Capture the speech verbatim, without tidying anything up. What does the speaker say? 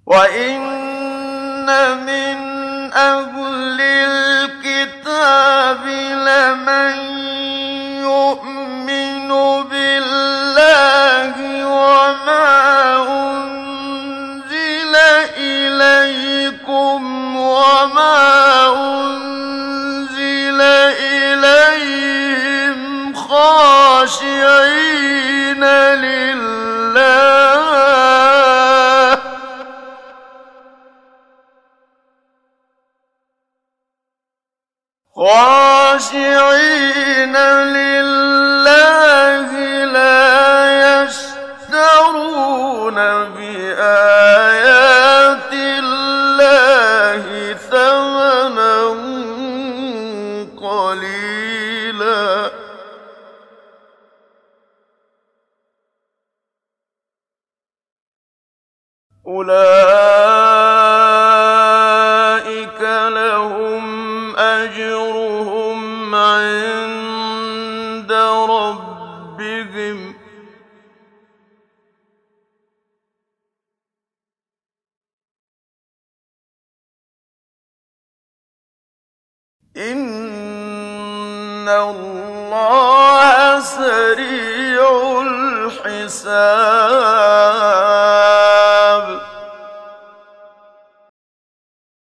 وَإِنَّ مِنْ أَهْلِ الْكِتَابِ لَمَن يُؤْمِنُ بِاللَّهِ وَمَا أُنزِلَ إِلَيْكُمْ وَمَا أُنزِلَ إِلَيْهِمْ خَاشِعِينَ لِلَّهِ خاشعين لله لا يشترون بآيات الله ثمنا قليلا أولئك لهم أجرهم عند ربهم إن الله سريع الحساب